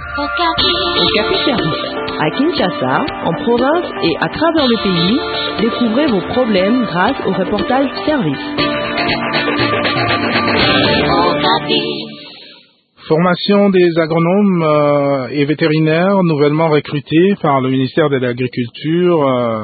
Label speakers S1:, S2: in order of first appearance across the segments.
S1: Okapi Service. À Kinshasa, en province et à travers le pays, découvrez vos problèmes grâce au reportage service.
S2: Formation des agronomes et vétérinaires nouvellement recrutés par le ministère de l'Agriculture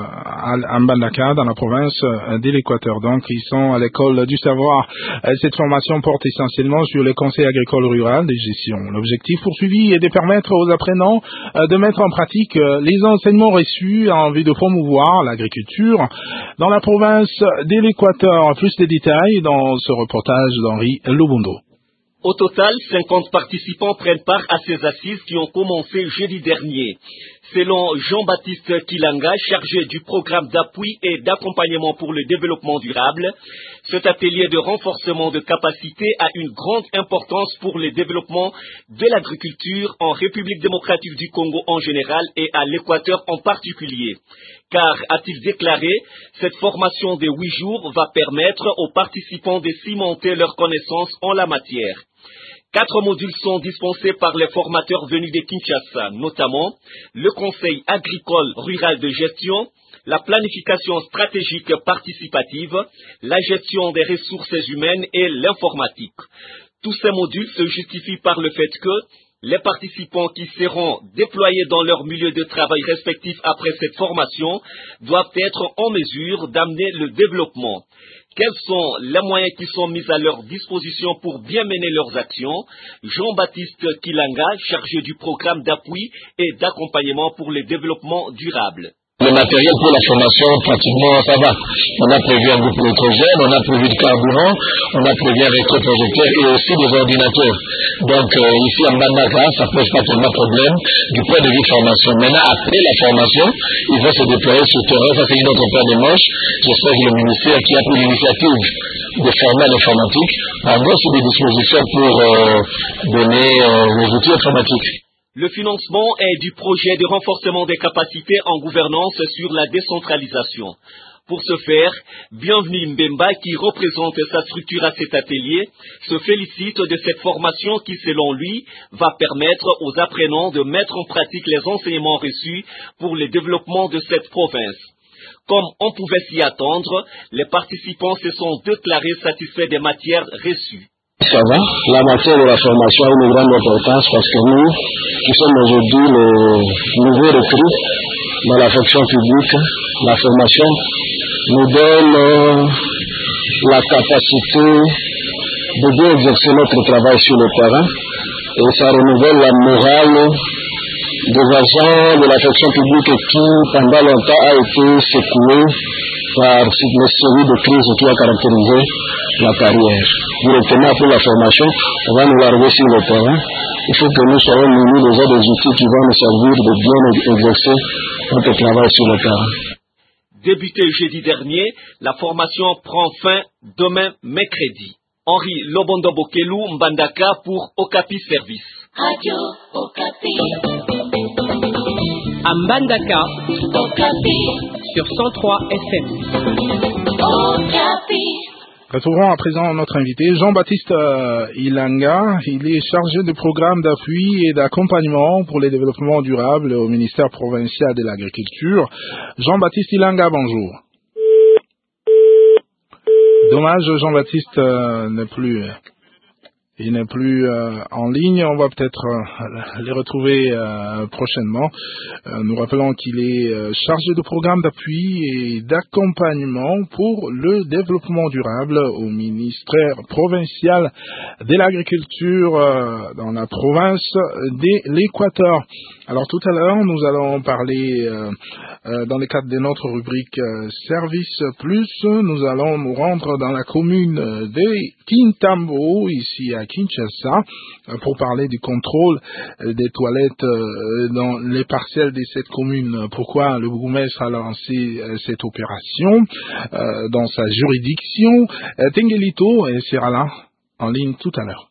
S2: à Mbandaka dans la province de l'Équateur. Donc, ils sont à l'école du savoir. Cette formation porte essentiellement sur les conseils agricoles ruraux de gestion. L'objectif poursuivi est de permettre aux apprenants de mettre en pratique les enseignements reçus en vue de promouvoir l'agriculture dans la province de l'Équateur. Plus de détails dans ce reportage d'Henri Lobundo.
S3: Au total, 50 participants prennent part à ces assises qui ont commencé jeudi dernier. Selon Jean-Baptiste Kilanga, chargé du programme d'appui et d'accompagnement pour le développement durable, cet atelier de renforcement de capacité a une grande importance pour le développement de l'agriculture en République démocratique du Congo en général et à l'Équateur en particulier. Car, a-t-il déclaré, cette formation de 8 jours va permettre aux participants de cimenter leurs connaissances en la matière. 4 modules sont dispensés par les formateurs venus de Kinshasa, notamment le conseil agricole rural de gestion, la planification stratégique participative, la gestion des ressources humaines et l'informatique. Tous ces modules se justifient par le fait que les participants qui seront déployés dans leur milieu de travail respectif après cette formation doivent être en mesure d'amener le développement. Quels sont les moyens qui sont mis à leur disposition pour bien mener leurs actions? Jean-Baptiste Kilanga, chargé du programme d'appui et d'accompagnement pour le développement durable.
S4: Le matériel pour la formation, pratiquement, ça va. On a prévu un groupe électrogène, on a prévu du carburant, on a prévu un rétroprojecteur et aussi des ordinateurs. Donc, ici à Mbandaka, ça ne pose pas tellement de problème du point de vue de formation. Maintenant, après la formation, il va se déployer sur le terrain. Ça, c'est une autre paire de manches. J'espère que le ministère qui a pris l'initiative de former à l'informatique a aussi des dispositions pour donner les outils informatiques.
S3: Le financement est du projet de renforcement des capacités en gouvernance sur la décentralisation. Pour ce faire, Bienvenue Mbemba, qui représente sa structure à cet atelier, se félicite de cette formation qui, selon lui, va permettre aux apprenants de mettre en pratique les enseignements reçus pour le développement de cette province. Comme on pouvait s'y attendre, les participants se sont déclarés satisfaits des matières reçues.
S4: Ça va, la matière de la formation a une grande importance parce que nous, qui sommes aujourd'hui les nouveaux recrues dans la fonction publique, la formation nous donne la capacité de bien exercer notre travail sur le terrain et ça renouvelle la morale des agents de la fonction publique qui, pendant longtemps, a été secouée par une série de crises qui a caractérisé la carrière. Directement après la formation, on va nous larguer sur le terrain. Il faut que nous soyons munis déjà des outils qui vont nous servir de bien exercer notre travail sur le terrain.
S3: Débuté jeudi dernier, la formation prend fin demain mercredi. Henri Lobundo Bokelu Mbandaka pour Okapi Service.
S5: Radio Okapi.
S1: À Mbandaka,
S5: Okapi.
S1: sur 103 FM.
S5: Okapi.
S2: Retrouvons à présent notre invité, Jean-Baptiste Ilanga. Il est chargé de programme d'appui et d'accompagnement pour le développement durable au ministère provincial de l'Agriculture. Jean-Baptiste Ilanga, bonjour. Dommage, Jean-Baptiste il n'est plus en ligne. On va peut-être les retrouver prochainement. Nous rappelons qu'il est chargé de programme d'appui et d'accompagnement pour le développement durable au ministère provincial de l'Agriculture dans la province de l'Équateur. Alors tout à l'heure, nous allons parler dans le cadre de notre rubrique Service Plus. Nous allons nous rendre dans la commune de Kintambo, ici à Kinshasa, pour parler du contrôle des toilettes dans les parcelles de cette commune. Pourquoi le bourgmestre a lancé cette opération dans sa juridiction. Tengelito sera là en ligne tout à l'heure.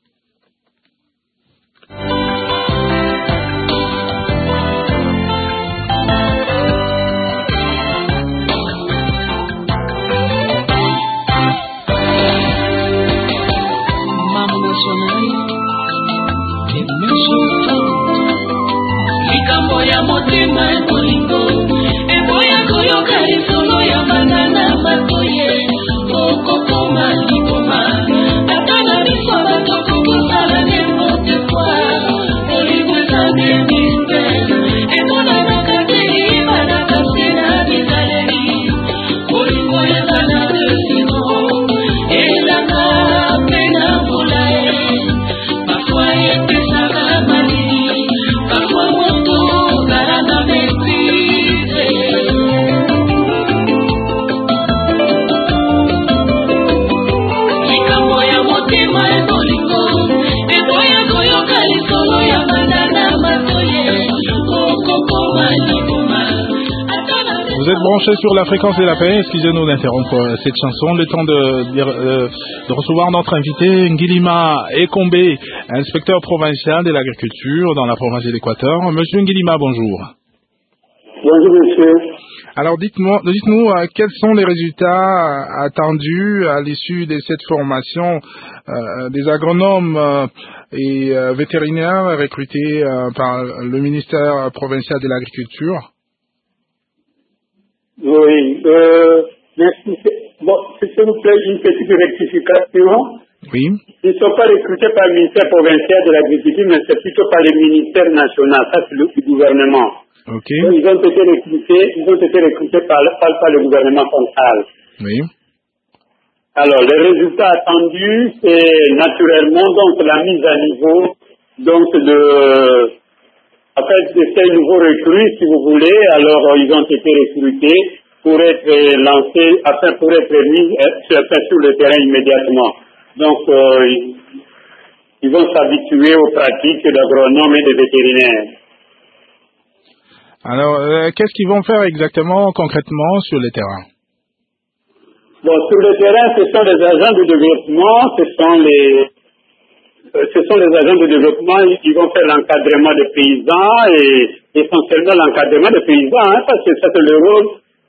S2: Vous êtes branchés sur la fréquence de la paix. Excusez-nous d'interrompre cette chanson. Le temps de recevoir notre invité, Ngilima Ekombe, inspecteur provincial de l'agriculture dans la province de l'Équateur. Monsieur Ngilima, bonjour.
S6: Bonjour, monsieur.
S2: Alors, dites-nous quels sont les résultats attendus à l'issue de cette formation des agronomes et vétérinaires recrutés par le ministère provincial de l'Agriculture.
S6: Oui, merci. Bon, s'il vous plaît, une petite rectification.
S2: Oui.
S6: Ils ne sont pas recrutés par le ministère provincial de l'Agriculture, mais c'est plutôt par le ministère national, ça c'est le gouvernement.
S2: Ok.
S6: Donc, ils ont été recrutés par le gouvernement central.
S2: Oui.
S6: Alors, les résultats attendus, c'est naturellement donc la mise à niveau donc en fait, ces nouveaux recrues, si vous voulez, alors ils ont été recrutés pour être lancés, pour être mis sur le terrain immédiatement. Donc, ils vont s'habituer aux pratiques d'agronomes et de vétérinaires.
S2: Alors, qu'est-ce qu'ils vont faire exactement, concrètement, sur le terrain?
S6: Bon, sur le terrain, ce sont les agents de développement, ce sont les agents de développement, ils vont faire l'encadrement des paysans et essentiellement l'encadrement des paysans, parce que ça c'est le rôle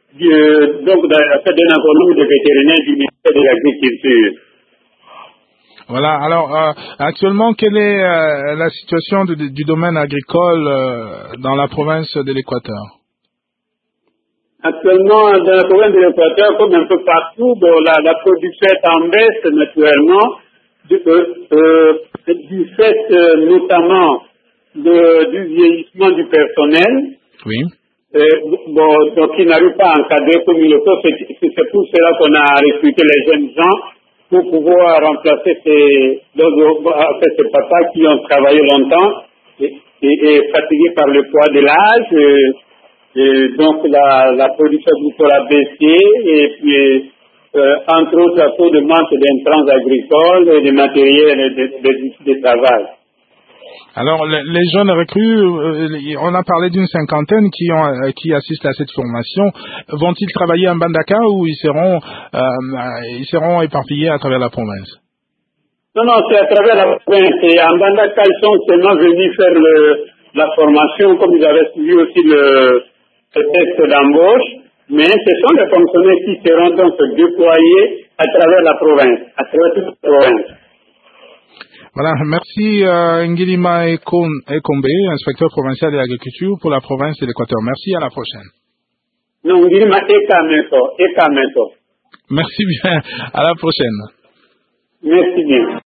S6: d'un agronome de vétérinaire du ministère de l'Agriculture.
S2: Voilà, alors actuellement, quelle est la situation du domaine agricole dans la province de l'Équateur? Actuellement,
S6: dans la province de l'Équateur, comme un peu partout, bon, la production est en baisse naturellement. Du fait notamment du vieillissement du personnel,
S2: oui.
S6: Donc ils n'arrivent pas à encadrer comme il le faut. C'est pour cela qu'on a recruté les jeunes gens pour pouvoir remplacer ces papas qui ont travaillé longtemps et fatigués par le poids de l'âge. Et donc la production agricole a baissé et puis entre autres à cause de manque d'intrants agricoles et de matériel et de travail.
S2: Alors, les jeunes recrues, on a parlé d'une cinquantaine qui assistent à cette formation. Vont-ils travailler en Bandaka ou ils seront éparpillés à travers la province?
S6: Non, c'est à travers la province. Et en Bandaka, ils sont seulement venus faire la formation, comme ils avaient suivi aussi le test d'embauche. Mais ce sont les fonctionnaires qui seront donc déployés à travers la province, à travers toute la province.
S2: Voilà, merci Ngilima Ekombe, inspecteur provincial de l'agriculture pour la province de l'Équateur. Merci, à la prochaine.
S6: Non, Ngilima Ekameto.
S2: Merci bien, à la prochaine.
S6: Merci bien.